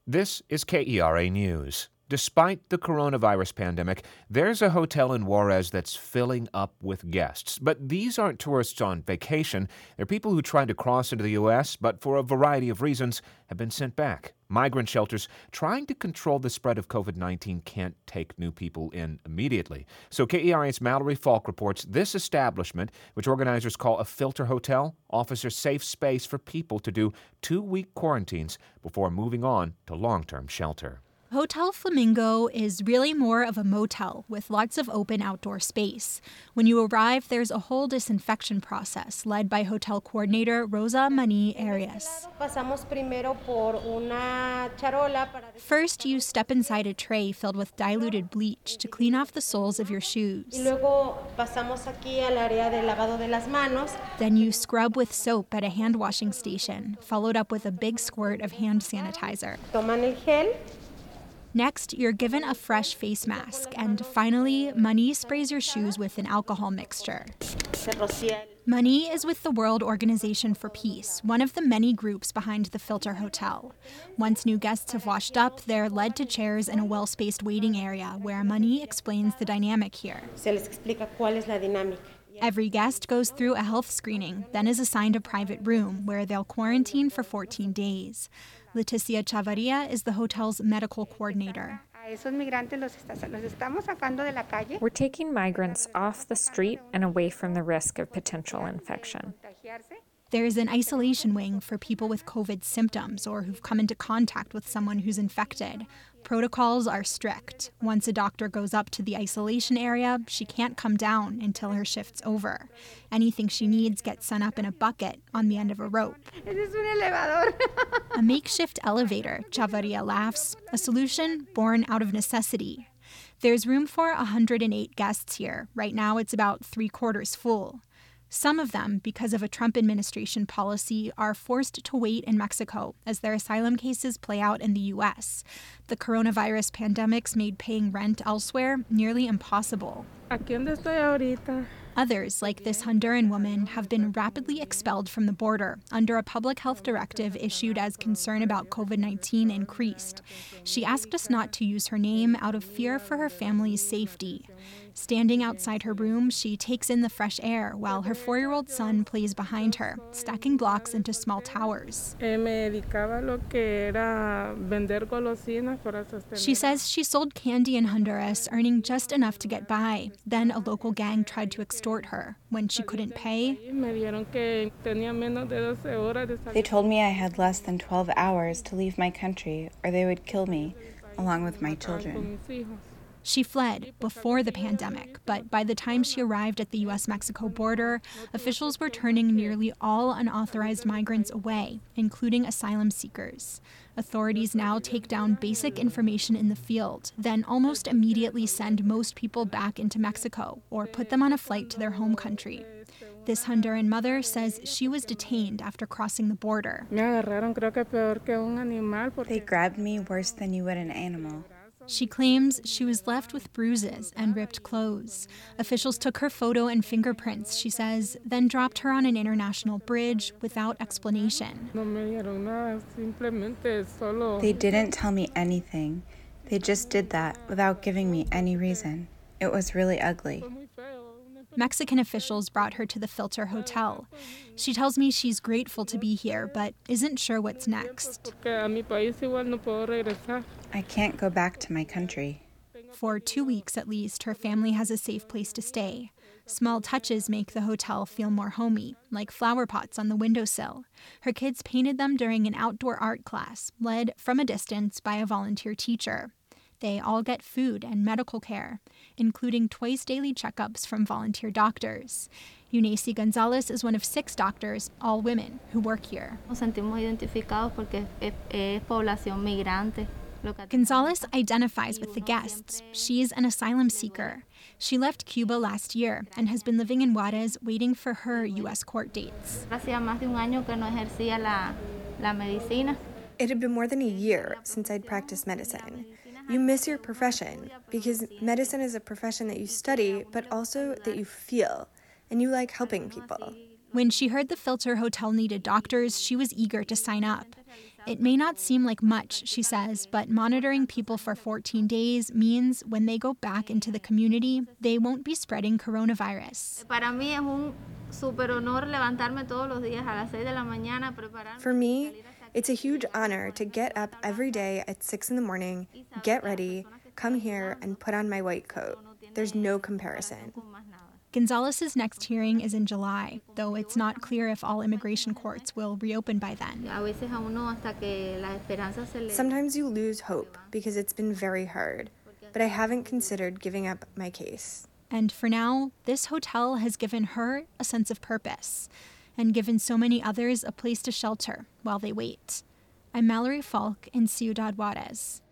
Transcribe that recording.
This is KERA News. Despite the coronavirus pandemic, there's a hotel in Juarez that's filling up with guests. But these aren't tourists on vacation. They're people who tried to cross into the U.S., but for a variety of reasons have been sent back. Migrant shelters trying to control the spread of COVID-19 can't take new people in immediately. So KERA's Mallory Falk reports this establishment, which organizers call a filter hotel, offers a safe space for people to do 2-week quarantines before moving on to long-term shelter. Hotel Flamingo is really more of a motel with lots of open outdoor space. When you arrive, there's a whole disinfection process led by hotel coordinator Rosa Mani Arias. First, you step inside a tray filled with diluted bleach to clean off the soles of your shoes. Then you scrub with soap at a hand washing station, followed up with a big squirt of hand sanitizer. Next, you're given a fresh face mask, and finally, Mani sprays your shoes with an alcohol mixture. Mani is with the World Organization for Peace, one of the many groups behind the Filter Hotel. Once new guests have washed up, they're led to chairs in a well-spaced waiting area where Mani explains the dynamic here. Every guest goes through a health screening, then is assigned a private room where they'll quarantine for 14 days. Leticia Chavarria is the hotel's medical coordinator. We're taking migrants off the street and away from the risk of potential infection. There's an isolation wing for people with COVID symptoms or who've come into contact with someone who's infected. Protocols are strict. Once a doctor goes up to the isolation area, she can't come down until her shift's over. Anything she needs gets sent up in a bucket on the end of a rope. A makeshift elevator, Chavarria laughs, a solution born out of necessity. There's room for 108 guests here. Right now it's about 3/4 full. Some of them, because of a Trump administration policy, are forced to wait in Mexico as their asylum cases play out in the U.S. The coronavirus pandemic's made paying rent elsewhere nearly impossible. Others, like this Honduran woman, have been rapidly expelled from the border under a public health directive issued as concern about COVID-19 increased. She asked us not to use her name out of fear for her family's safety. Standing outside her room, she takes in the fresh air while her 4-year-old son plays behind her, stacking blocks into small towers. She says she sold candy in Honduras, earning just enough to get by. Then a local gang tried to extort her. When she couldn't pay, they told me I had less than 12 hours to leave my country or they would kill me, along with my children. She fled before the pandemic, but by the time she arrived at the U.S.-Mexico border, officials were turning nearly all unauthorized migrants away, including asylum seekers. Authorities now take down basic information in the field, then almost immediately send most people back into Mexico or put them on a flight to their home country. This Honduran mother says she was detained after crossing the border. They grabbed me worse than you would an animal. She claims she was left with bruises and ripped clothes. Officials took her photo and fingerprints, she says, then dropped her on an international bridge without explanation. They didn't tell me anything. They just did that without giving me any reason. It was really ugly. Mexican officials brought her to the Filter Hotel. She tells me she's grateful to be here, but isn't sure what's next. I can't go back to my country. For 2 weeks at least, her family has a safe place to stay. Small touches make the hotel feel more homey, like flower pots on the windowsill. Her kids painted them during an outdoor art class, led from a distance by a volunteer teacher. They all get food and medical care, including twice daily checkups from volunteer doctors. Eunice Gonzalez is one of 6 doctors, all women, who work here. Gonzalez identifies with the guests. She's an asylum seeker. She left Cuba last year and has been living in Juarez waiting for her U.S. court dates. It had been more than a year since I'd practiced medicine. You miss your profession because medicine is a profession that you study, but also that you feel, and you like helping people. When she heard the Filter Hotel needed doctors, she was eager to sign up. It may not seem like much, she says, but monitoring people for 14 days means when they go back into the community, they won't be spreading coronavirus. For me, it's a huge honor to get up every day at 6 in the morning, get ready, come here, and put on my white coat. There's no comparison. Gonzalez's next hearing is in July, though it's not clear if all immigration courts will reopen by then. Sometimes you lose hope because it's been very hard, but I haven't considered giving up my case. And for now, this hotel has given her a sense of purpose and given so many others a place to shelter while they wait. I'm Mallory Falk in Ciudad Juarez.